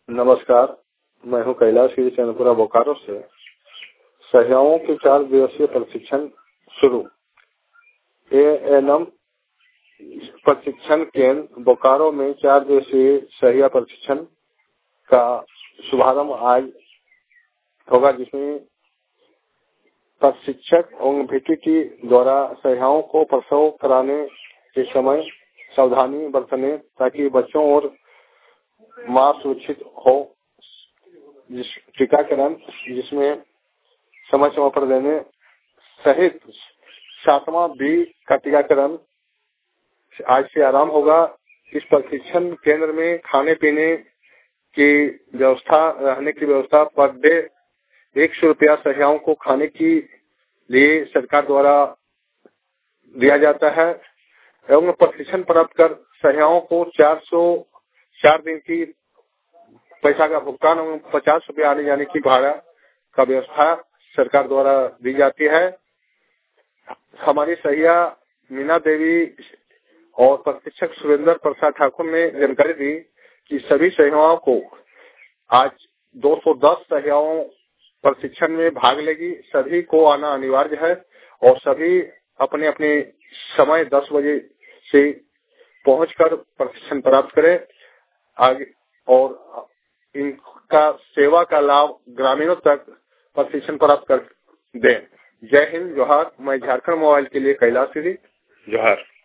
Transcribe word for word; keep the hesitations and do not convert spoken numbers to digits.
नमस्कार, मैं हूं कैलाश गिरी चंद्रपुरा बोकारो से। सहियाओं के चार दिवसीय प्रशिक्षण शुरू। ए एन एम प्रशिक्षण केंद्र बोकारो में चार दिवसीय सहिया प्रशिक्षण का शुभारंभ आज होगा, जिसमें प्रशिक्षक एवं भी टी टी द्वारा सहियाओं को प्रसव कराने के समय सावधानी बरतने ताकि बच्चों और मां सुरक्षित हो। जिस टीकाकरण जिसमें समय समय पर देने सहित सातवां बी का टीकाकरण आज से आरंभ होगा। इस प्रशिक्षण केंद्र में खाने पीने की व्यवस्था, रहने की व्यवस्था पर डे एक सौ रुपया सहियाओं को खाने के लिए सरकार द्वारा दिया जाता है एवं प्रशिक्षण प्राप्त कर सहियाओं को चार सौ चार दिन की पैसा का भुगतान एवं पचास रुपया आने जाने की भाड़ा का व्यवस्था सरकार द्वारा दी जाती है। हमारी सहिया मीना देवी और प्रशिक्षक सुरेंद्र प्रसाद ठाकुर ने जानकारी दी कि सभी सहियाओं को आज दो सौ दस सहियाओं प्रशिक्षण में भाग लेगी। सभी को आना अनिवार्य है और सभी अपने अपने समय दस बजे से पहुंचकर प्रशिक्षण प्राप्त करें आगे और इनका सेवा का लाभ ग्रामीणों तक प्रशिक्षण प्राप्त कर दें। जय हिंद, जोहार। मैं झारखंड मोबाइल के लिए कैलाश गिरी, जोहार।